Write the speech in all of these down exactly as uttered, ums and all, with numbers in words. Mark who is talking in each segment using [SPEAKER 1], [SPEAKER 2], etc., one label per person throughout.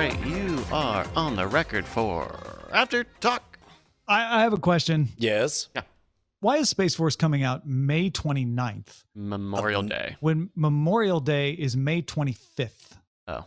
[SPEAKER 1] right, you are on the record for After Talk.
[SPEAKER 2] I, I have a question.
[SPEAKER 3] Yes.
[SPEAKER 1] Yeah.
[SPEAKER 2] Why is Space Force coming out May twenty-ninth?
[SPEAKER 1] Memorial Day.
[SPEAKER 2] When Memorial Day is May twenty-fifth.
[SPEAKER 1] Oh.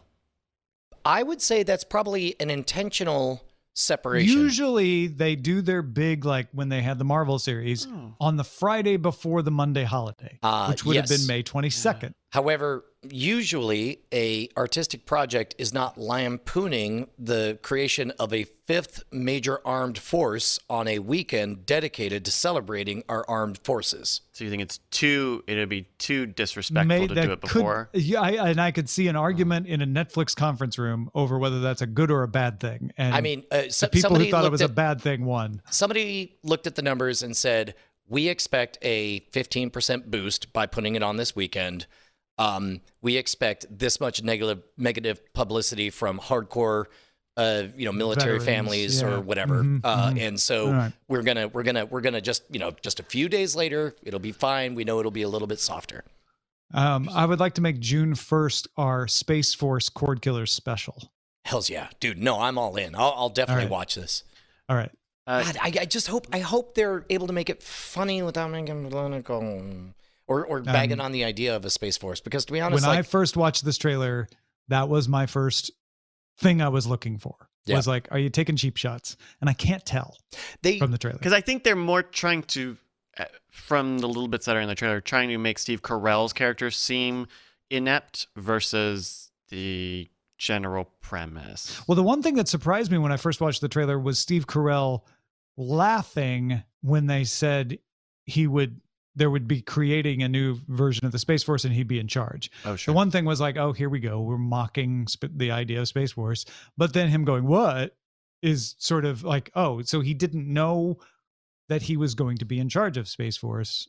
[SPEAKER 3] I would say that's probably an intentional separation.
[SPEAKER 2] Usually they do their big, like when they had the Marvel series,
[SPEAKER 1] Oh.
[SPEAKER 2] on the Friday before the Monday holiday,
[SPEAKER 3] Uh,
[SPEAKER 2] which would have
[SPEAKER 3] yes.
[SPEAKER 2] been May twenty-second.
[SPEAKER 3] However, usually a artistic project is not lampooning the creation of a fifth major armed force on a weekend dedicated to celebrating our armed forces.
[SPEAKER 1] So you think it's too, it'd be too disrespectful
[SPEAKER 2] May-
[SPEAKER 1] to
[SPEAKER 2] that
[SPEAKER 1] do it before?
[SPEAKER 2] Could, yeah, I, and I could see an argument in a Netflix conference room over whether that's a good or a bad thing. And
[SPEAKER 3] I mean, uh, so,
[SPEAKER 2] the people
[SPEAKER 3] somebody
[SPEAKER 2] who thought it
[SPEAKER 3] looked
[SPEAKER 2] was
[SPEAKER 3] at,
[SPEAKER 2] a bad thing won.
[SPEAKER 3] Somebody looked at the numbers and said, we expect a fifteen percent boost by putting it on this weekend. Um, we expect this much negative negative publicity from hardcore, uh, you know, military
[SPEAKER 2] Veterans,
[SPEAKER 3] families
[SPEAKER 2] yeah.
[SPEAKER 3] or whatever.
[SPEAKER 2] Mhm,
[SPEAKER 3] uh,
[SPEAKER 2] mhm.
[SPEAKER 3] And so
[SPEAKER 2] All right.
[SPEAKER 3] we're gonna we're gonna we're gonna just you know just a few days later, it'll be fine. We know it'll be a little bit softer.
[SPEAKER 2] Um, I would like to make June first our Space Force Cord Killers special.
[SPEAKER 3] Hells yeah, dude. No, I'm all in. I'll, I'll definitely
[SPEAKER 2] All right.
[SPEAKER 3] watch this.
[SPEAKER 2] All right.
[SPEAKER 1] Uh,
[SPEAKER 3] God, I, I just hope I hope they're able to make it funny without making it political. Or, or bagging
[SPEAKER 2] Um,
[SPEAKER 3] on the idea of a Space Force. Because to be honest,
[SPEAKER 2] When
[SPEAKER 3] like,
[SPEAKER 2] I first watched this trailer, that was my first thing I was looking for.
[SPEAKER 3] Yeah.
[SPEAKER 2] Was like, are you taking cheap shots? And I can't tell
[SPEAKER 3] they
[SPEAKER 2] from the trailer.
[SPEAKER 1] Because I think they're more trying to, uh, from the little bits that are in the trailer, trying to make Steve Carell's character seem inept versus the general premise.
[SPEAKER 2] Well, the one thing that surprised me when I first watched the trailer was Steve Carell laughing when they said he would there would be creating a new version of the Space Force and he'd be in charge.
[SPEAKER 1] Oh,
[SPEAKER 2] The
[SPEAKER 1] sure.
[SPEAKER 2] one thing was like, oh, here we go. We're mocking sp- the idea of Space Force. But then him going, what, is sort of like, oh, so he didn't know that he was going to be in charge of Space Force.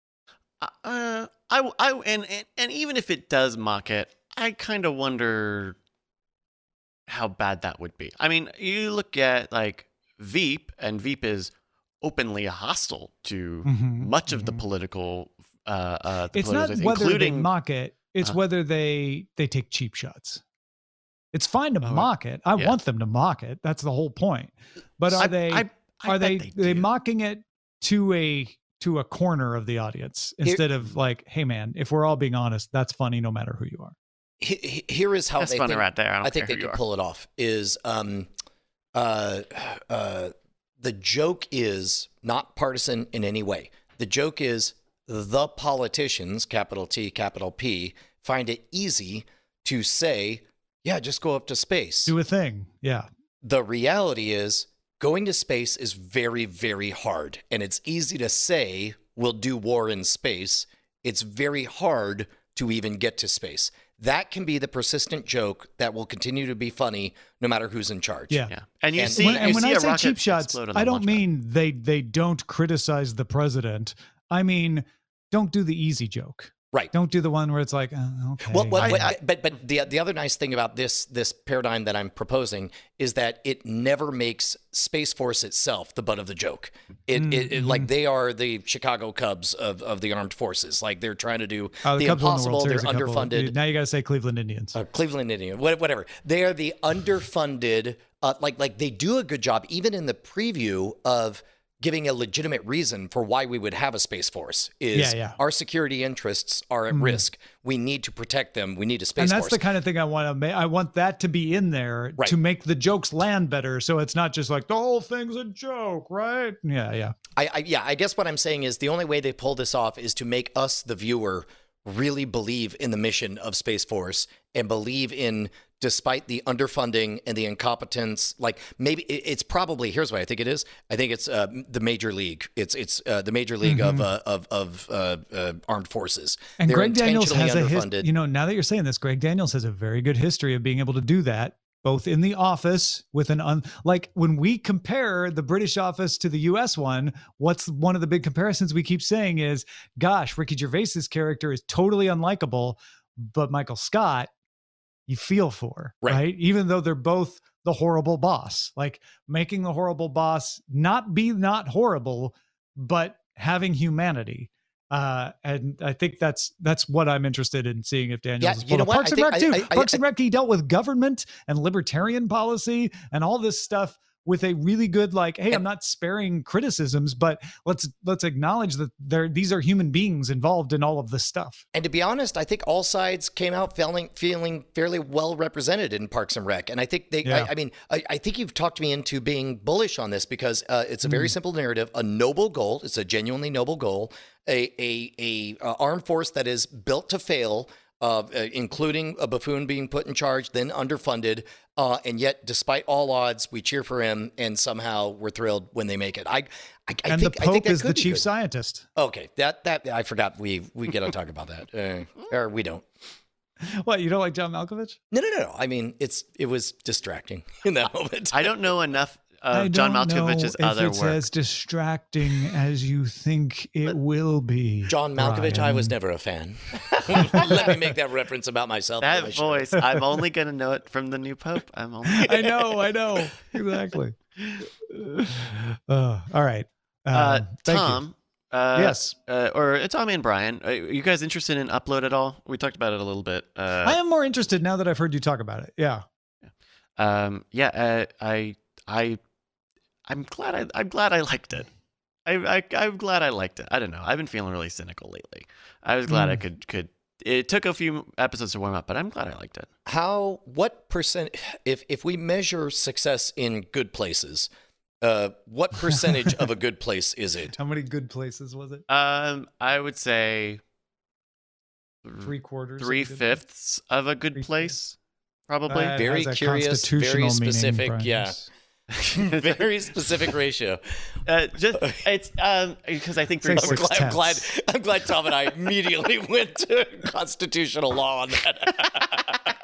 [SPEAKER 1] Uh, I, I, and, and, and even if it does mock it, I kind of wonder how bad that would be. I mean, you look at like Veep, and Veep is openly hostile to
[SPEAKER 2] Mhm,
[SPEAKER 1] much of the
[SPEAKER 2] mhm.
[SPEAKER 1] political. Uh, uh, the
[SPEAKER 2] It's not
[SPEAKER 1] political-
[SPEAKER 2] whether
[SPEAKER 1] including
[SPEAKER 2] they mock it, it's
[SPEAKER 1] uh,
[SPEAKER 2] whether they they take cheap shots. It's fine to
[SPEAKER 1] Oh,
[SPEAKER 2] mock it. I
[SPEAKER 1] yeah.
[SPEAKER 2] want them to mock it. That's the whole point. But are
[SPEAKER 1] I-
[SPEAKER 2] they
[SPEAKER 1] I- I
[SPEAKER 2] are
[SPEAKER 1] bet
[SPEAKER 2] they
[SPEAKER 1] they
[SPEAKER 2] they
[SPEAKER 1] do.
[SPEAKER 2] mocking it to a to a corner of the audience instead of like, hey man, if we're all being honest, that's funny no matter who you are.
[SPEAKER 3] he- he- here is how
[SPEAKER 1] That's
[SPEAKER 3] they
[SPEAKER 1] funny
[SPEAKER 3] think,
[SPEAKER 1] right there. I don't
[SPEAKER 3] I think
[SPEAKER 1] care
[SPEAKER 3] they
[SPEAKER 1] who you
[SPEAKER 3] could
[SPEAKER 1] are.
[SPEAKER 3] pull it off. Is um, uh, uh, the joke is not partisan in any way. The joke is the politicians, capital T, capital P, find it easy to say, yeah, just go up to space.
[SPEAKER 2] Do a thing. Yeah.
[SPEAKER 3] The reality is going to space is very, very hard. And it's easy to say we'll do war in space. It's very hard to even get to space. That can be the persistent joke that will continue to be funny no matter who's in charge.
[SPEAKER 2] Yeah.
[SPEAKER 1] Yeah, and you
[SPEAKER 3] And
[SPEAKER 1] see,
[SPEAKER 2] when,
[SPEAKER 1] you
[SPEAKER 2] and when
[SPEAKER 1] see
[SPEAKER 2] I
[SPEAKER 1] a
[SPEAKER 2] say
[SPEAKER 1] rocket
[SPEAKER 2] cheap shots,
[SPEAKER 1] explode on the
[SPEAKER 2] I don't
[SPEAKER 1] launch pad.
[SPEAKER 2] mean they they don't criticize the president. I mean, don't do the easy joke.
[SPEAKER 3] Right.
[SPEAKER 2] Don't do the one where it's like, uh, okay.
[SPEAKER 3] Well, what,
[SPEAKER 1] I-
[SPEAKER 3] what-
[SPEAKER 1] I-
[SPEAKER 3] but but the the other nice thing about this this paradigm that I'm proposing is that it never makes Space Force itself the butt of the joke. It, it, it
[SPEAKER 2] Mm-hmm.
[SPEAKER 3] like they are the Chicago Cubs of, of the armed forces. Like they're trying to do
[SPEAKER 2] Oh,
[SPEAKER 3] the,
[SPEAKER 2] Cubs won
[SPEAKER 3] impossible.
[SPEAKER 2] World
[SPEAKER 3] They're
[SPEAKER 2] Series a couple-
[SPEAKER 3] underfunded.
[SPEAKER 2] Now you got to say Cleveland Indians.
[SPEAKER 3] Uh, Cleveland Indian, what- whatever. They are the underfunded. Uh, like like they do a good job even in the preview of giving a legitimate reason for why we would have a Space Force. Is
[SPEAKER 2] Yeah, yeah.
[SPEAKER 3] our security interests are at risk. We need to protect them. We need a Space
[SPEAKER 2] And that's
[SPEAKER 3] Force.
[SPEAKER 2] the kind of thing I want to make. I want that to be in there
[SPEAKER 3] Right.
[SPEAKER 2] to make the jokes land better. So it's not just like the whole thing's a joke, right? Yeah, yeah.
[SPEAKER 3] I, I yeah, I guess what I'm saying is the only way they pull this off is to make us, the viewer, really believe in the mission of Space Force and believe in, despite the underfunding and the incompetence, like maybe it- it's probably, here's what I think it is. I think it's uh, the major league. It's it's uh, the major league of uh, of of uh, uh, armed forces.
[SPEAKER 2] And
[SPEAKER 3] They're
[SPEAKER 2] Greg Daniels
[SPEAKER 3] intentionally
[SPEAKER 2] has a his,
[SPEAKER 3] underfunded.
[SPEAKER 2] you know, now that you're saying this, Greg Daniels has a very good history of being able to do that, both in the office with an un like when we compare the British office to the U S one, what's one of the big comparisons we keep saying is, gosh, Ricky Gervais's character is totally unlikable, but Michael Scott, you feel for,
[SPEAKER 3] Right.
[SPEAKER 2] right? Even though they're both the horrible boss, like making the horrible boss not be not horrible, but having humanity. Uh, and I think that's that's what I'm interested in seeing if Daniels
[SPEAKER 3] Yeah,
[SPEAKER 2] is
[SPEAKER 3] you
[SPEAKER 2] pulled
[SPEAKER 3] know
[SPEAKER 2] off.
[SPEAKER 3] what?
[SPEAKER 2] Parks
[SPEAKER 3] I
[SPEAKER 2] and
[SPEAKER 3] think-
[SPEAKER 2] Rec too.
[SPEAKER 3] I- I-
[SPEAKER 2] Parks
[SPEAKER 3] I-
[SPEAKER 2] and Rec, he dealt with government and libertarian policy and all this stuff with a really good, like, hey, I'm not sparing criticisms, but let's let's acknowledge that there these are human beings involved in all of this stuff.
[SPEAKER 3] And to be honest, I think all sides came out feeling feeling fairly well represented in Parks and Rec. And I think they,
[SPEAKER 2] Yeah.
[SPEAKER 3] I, I mean, I, I think you've talked me into being bullish on this because uh, it's a very
[SPEAKER 2] Mm.
[SPEAKER 3] simple narrative, a noble goal. It's a genuinely noble goal, a a a uh, armed force that is built to fail. Uh, uh, including a buffoon being put in charge, then underfunded, uh, and yet, despite all odds, we cheer for him, and somehow we're thrilled when they make it. I, I, I
[SPEAKER 2] And
[SPEAKER 3] think,
[SPEAKER 2] the
[SPEAKER 3] I think
[SPEAKER 2] Pope
[SPEAKER 3] that
[SPEAKER 2] is the
[SPEAKER 3] could be
[SPEAKER 2] chief
[SPEAKER 3] good.
[SPEAKER 2] scientist.
[SPEAKER 3] Okay, that that I forgot. We we got to talk about that, uh, or we don't.
[SPEAKER 2] What, you don't like John Malkovich?
[SPEAKER 3] No, no, no, no. I mean, it's it was distracting in that moment.
[SPEAKER 1] I don't know enough
[SPEAKER 2] I
[SPEAKER 1] of John
[SPEAKER 2] don't know
[SPEAKER 1] Malkovich's
[SPEAKER 2] if
[SPEAKER 1] other
[SPEAKER 2] it's
[SPEAKER 1] work.
[SPEAKER 2] as distracting as you think it will be.
[SPEAKER 3] John Malkovich, I was
[SPEAKER 2] Ryan.
[SPEAKER 3] never a fan. Let me make that reference about myself. on my
[SPEAKER 1] That
[SPEAKER 3] show.
[SPEAKER 1] voice, I'm only gonna know it from the new Pope. I'm only.
[SPEAKER 2] I know, I know, exactly. Uh, all right, um,
[SPEAKER 1] Uh,
[SPEAKER 2] thank you.
[SPEAKER 1] Tom. Uh,
[SPEAKER 2] Yes.
[SPEAKER 1] Uh, or Tom and Brian. Are you guys interested in Upload at all? We talked about it a little bit. Uh,
[SPEAKER 2] I am more interested now that I've heard you talk about it. Yeah.
[SPEAKER 1] Um. Yeah. Uh, I. I. I'm glad. I. I'm glad I liked it. I. I. I'm glad I liked it. I don't know. I've been feeling really cynical lately. I was glad I
[SPEAKER 2] Mm.
[SPEAKER 1] could. Could. It took a few episodes to warm up, but I'm glad I liked it.
[SPEAKER 3] How? What percent? If if we measure success in good places, uh, what percentage of a good place is it?
[SPEAKER 2] How many good places was it?
[SPEAKER 1] Um. I would say
[SPEAKER 2] Three quarters. of a
[SPEAKER 1] three
[SPEAKER 2] good-
[SPEAKER 1] fifths of a good
[SPEAKER 2] Three
[SPEAKER 1] place, probably.
[SPEAKER 2] That
[SPEAKER 3] Very
[SPEAKER 2] has a
[SPEAKER 3] curious,
[SPEAKER 2] constitutional
[SPEAKER 3] very
[SPEAKER 2] meaning,
[SPEAKER 3] specific,
[SPEAKER 2] Brian.
[SPEAKER 3] yeah. Very specific ratio.
[SPEAKER 1] Uh, just it's um because I think
[SPEAKER 2] Say
[SPEAKER 1] three
[SPEAKER 3] I'm
[SPEAKER 2] six
[SPEAKER 1] quarters.
[SPEAKER 3] glad, I'm glad.
[SPEAKER 2] tenths.
[SPEAKER 3] I'm glad Tom and I immediately went to constitutional law on that.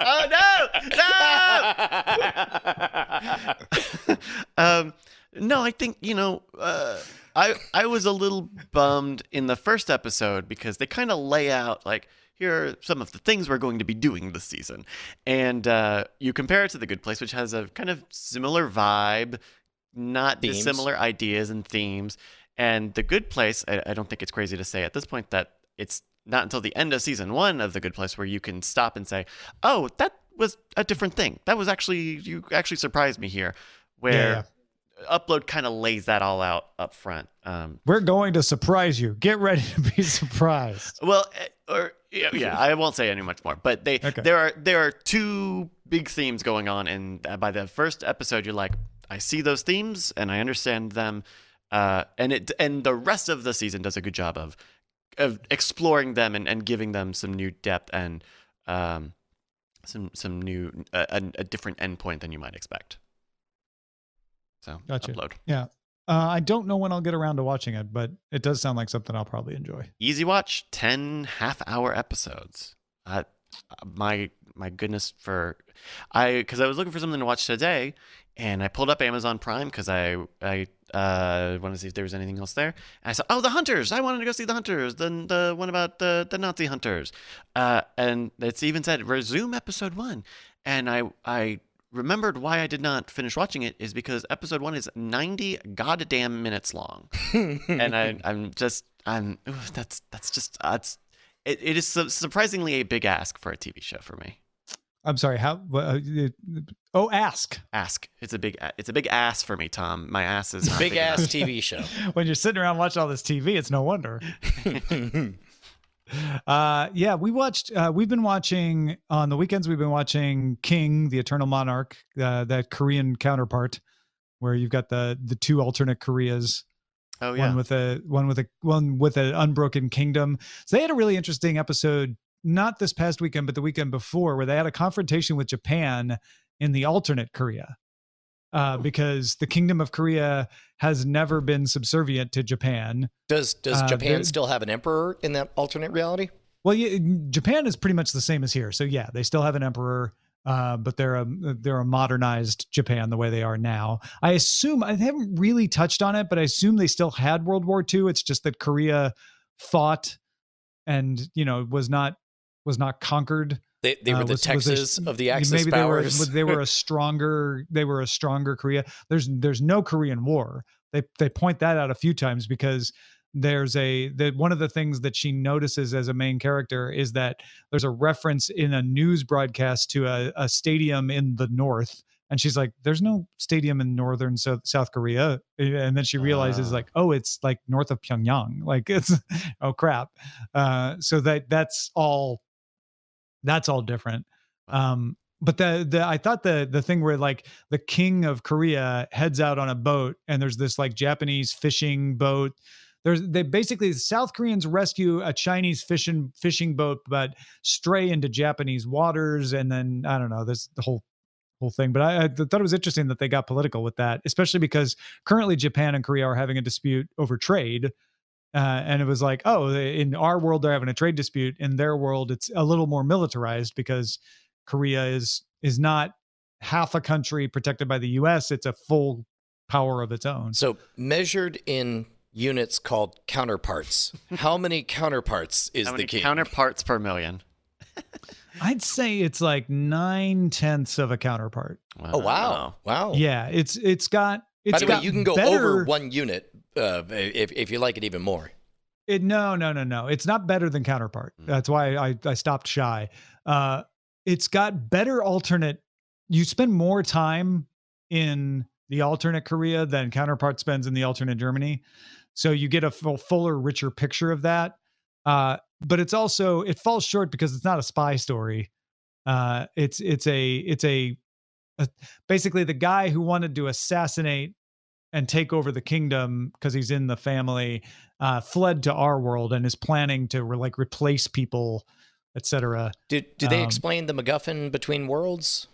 [SPEAKER 1] Oh no! No! um, no, I think you know. Uh, I I was a little bummed in the first episode because they kind of lay out like here are some of the things we're going to be doing this season, and uh, you compare it to The Good Place, which has a kind of similar vibe, not
[SPEAKER 3] Themes.
[SPEAKER 1] dissimilar ideas and themes. And The Good Place, I, I don't think it's crazy to say at this point that it's not until the end of season one of The Good Place where you can stop and say, "Oh, that was a different thing. That was actually you actually surprised me here." Where Upload kind of lays that all out up front. Um,
[SPEAKER 2] We're going to surprise you. Get ready to be surprised.
[SPEAKER 1] well, eh, or yeah, yeah, I won't say any much more. But they
[SPEAKER 2] Okay.
[SPEAKER 1] there are there are two big themes going on, and uh, by the first episode, you're like, I see those themes and I understand them, uh, and it and the rest of the season does a good job of of exploring them and, and giving them some new depth and um, some some new uh, a, a different endpoint than you might expect. So
[SPEAKER 2] Gotcha.
[SPEAKER 1] Upload.
[SPEAKER 2] Yeah. Uh, I don't know when I'll get around to watching it, but it does sound like something I'll probably enjoy.
[SPEAKER 1] Easy watch, ten half-hour episodes. Uh, my my goodness, for I because I was looking for something to watch today, and I pulled up Amazon Prime because I I uh, wanted to see if there was anything else there. And I saw, oh, The Hunters. I wanted to go see The Hunters. The the one about the the Nazi hunters, uh, and it's even said resume episode one, and I I. remembered why I did not finish watching it is because episode one is ninety goddamn minutes long, and I, I'm just I'm ooh, that's that's just uh, it's it, it is su- surprisingly a big ask for a T V show for me.
[SPEAKER 2] I'm sorry. How? Uh, oh, ask.
[SPEAKER 1] Ask it's a big a- it's a big ass for me, Tom. My ass is not
[SPEAKER 3] Big
[SPEAKER 1] enough.
[SPEAKER 3] ass T V show.
[SPEAKER 2] When you're sitting around watching all this T V, it's no wonder. Uh, yeah, we watched. Uh, we've been watching on the weekends. We've been watching King, the Eternal Monarch, uh, that Korean counterpart, where you've got the the two alternate Koreas.
[SPEAKER 1] Oh yeah,
[SPEAKER 2] One with a one with a one with an unbroken kingdom. So they had a really interesting episode, not this past weekend, but the weekend before, where they had a confrontation with Japan in the alternate Korea. Uh, because the Kingdom of Korea has never been subservient to Japan.
[SPEAKER 3] Does does
[SPEAKER 2] Uh,
[SPEAKER 3] Japan
[SPEAKER 2] there-
[SPEAKER 3] still have an emperor in that alternate reality?
[SPEAKER 2] Well, yeah, Japan is pretty much the same as here. So yeah, they still have an emperor, uh, but they're a they're a modernized Japan the way they are now. I assume I haven't really touched on it, but I assume they still had World War Two. It's just that Korea fought, and you know was not was not conquered.
[SPEAKER 3] They they were
[SPEAKER 2] Uh,
[SPEAKER 3] the
[SPEAKER 2] was- was there-
[SPEAKER 3] Texas of the Axis
[SPEAKER 2] maybe
[SPEAKER 3] powers.
[SPEAKER 2] they were they were a stronger they were a stronger Korea. There's there's no Korean War. They they point that out a few times because there's a that one of the things that she notices as a main character is that there's a reference in a news broadcast to a, a stadium in the north, and she's like, there's no stadium in northern South, South Korea. And then she realizes
[SPEAKER 1] Ah.
[SPEAKER 2] like, oh, it's like north of Pyongyang. Like it's oh crap. Uh, so that that's all that's all different. Um, but the the I thought the the thing where like the king of Korea heads out on a boat and there's this like Japanese fishing boat. There's they basically the South Koreans rescue a Chinese fishing fishing boat, but stray into Japanese waters, and then I don't know, this the whole whole thing. But I, I thought it was interesting that they got political with that, especially because currently Japan and Korea are having a dispute over trade. Uh, and it was like, oh, in our world, they're having a trade dispute. In their world, it's a little more militarized because Korea is is not half a country protected by the U S. It's a full power of its own.
[SPEAKER 3] So measured in units called counterparts, how many counterparts is
[SPEAKER 1] How
[SPEAKER 3] the
[SPEAKER 1] many
[SPEAKER 3] king?
[SPEAKER 1] counterparts per million?
[SPEAKER 2] I'd say it's like nine tenths of a counterpart.
[SPEAKER 3] Oh, wow. Wow.
[SPEAKER 2] Yeah, it's it's got. It's
[SPEAKER 3] By the way,
[SPEAKER 2] got
[SPEAKER 3] you can go
[SPEAKER 2] better,
[SPEAKER 3] over one unit uh, if, if you like it even more.
[SPEAKER 2] It, no, no, no, no. It's not better than Counterpart. That's why I, I stopped shy. Uh, it's got better alternate. You spend more time in the alternate Korea than Counterpart spends in the alternate Germany. So you get a full, fuller, richer picture of that. Uh, but it's also, it falls short because it's not a spy story. Uh, it's, it's a, it's a, a, basically the guy who wanted to assassinate and take over the kingdom because he's in the family, uh, fled to our world and is planning to re- like replace people, et cetera.
[SPEAKER 3] Do, do they
[SPEAKER 2] Um,
[SPEAKER 3] explain the MacGuffin between worlds?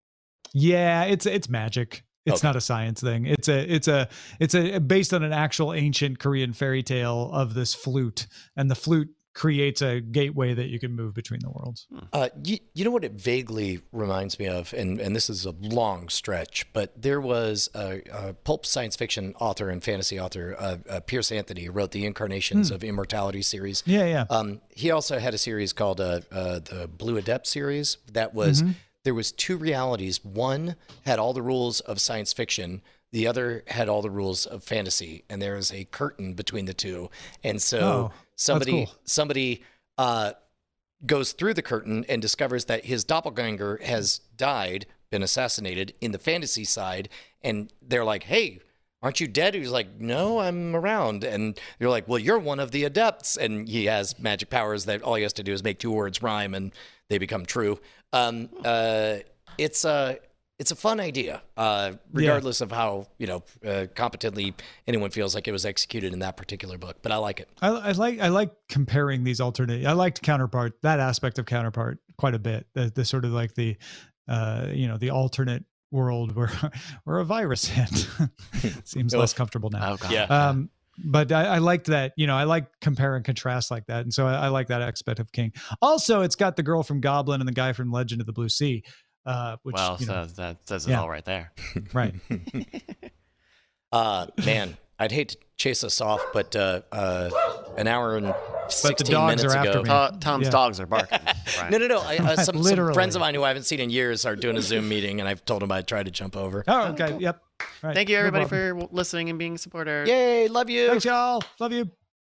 [SPEAKER 2] Yeah, it's it's magic. It's
[SPEAKER 3] Okay.
[SPEAKER 2] not a science thing. It's a it's a it's a based on an actual ancient Korean fairy tale of this flute, and the flute creates a gateway that you can move between the worlds.
[SPEAKER 3] Uh, you, you know what it vaguely reminds me of, and, and this is a long stretch, but there was a, a pulp science fiction author and fantasy author, uh, uh, Pierce Anthony, who wrote the Incarnations of Immortality series.
[SPEAKER 2] Yeah, yeah.
[SPEAKER 3] Um, he also had a series called uh, uh, the Blue Adept series that was, there was two realities. One had all the rules of science fiction. The other had all the rules of fantasy, and there is a curtain between the two. And so
[SPEAKER 2] Oh,
[SPEAKER 3] somebody,
[SPEAKER 2] cool.
[SPEAKER 3] somebody, uh, goes through the curtain and discovers that his doppelganger has died, been assassinated in the fantasy side. And they're like, hey, aren't you dead? He's like, no, I'm around. And you're like, well, you're one of the adepts. And he has magic powers that all he has to do is make two words rhyme and they become true. Um, uh, it's a, it's a fun idea, uh, regardless of how, you know, uh, competently anyone feels like it was executed in that particular book. But I like it.
[SPEAKER 2] I, I like I like comparing these alternate. I liked Counterpart, that aspect of Counterpart quite a bit. The, the sort of like the, uh, you know, the alternate world where where a virus hit seems less comfortable now.
[SPEAKER 1] Oh god.
[SPEAKER 3] Yeah.
[SPEAKER 2] Um, but I, I liked that, you know, I like compare and contrast like that. And so I, I like that aspect of King. Also, it's got the girl from Goblin and the guy from Legend of the Blue Sea. Uh, which,
[SPEAKER 1] Well,
[SPEAKER 2] you know,
[SPEAKER 1] so that says it
[SPEAKER 2] yeah.
[SPEAKER 1] all right there.
[SPEAKER 2] right.
[SPEAKER 3] Uh, man, I'd hate to chase us off, but uh, uh, an hour and sixteen
[SPEAKER 2] dogs
[SPEAKER 3] minutes
[SPEAKER 2] are after
[SPEAKER 3] ago.
[SPEAKER 2] me.
[SPEAKER 1] To- Tom's
[SPEAKER 2] Yeah.
[SPEAKER 1] dogs are barking. Right.
[SPEAKER 3] No, no, no. I, uh, some, some
[SPEAKER 2] Literally.
[SPEAKER 3] friends of mine who I haven't seen in years are doing a Zoom meeting, and I've told them I'd try to jump over.
[SPEAKER 2] Oh, okay. Yep. Right.
[SPEAKER 1] Thank you
[SPEAKER 2] No
[SPEAKER 1] everybody
[SPEAKER 2] problem.
[SPEAKER 1] for listening and being supporters.
[SPEAKER 3] Yay, love you.
[SPEAKER 2] Thanks, y'all. Love you.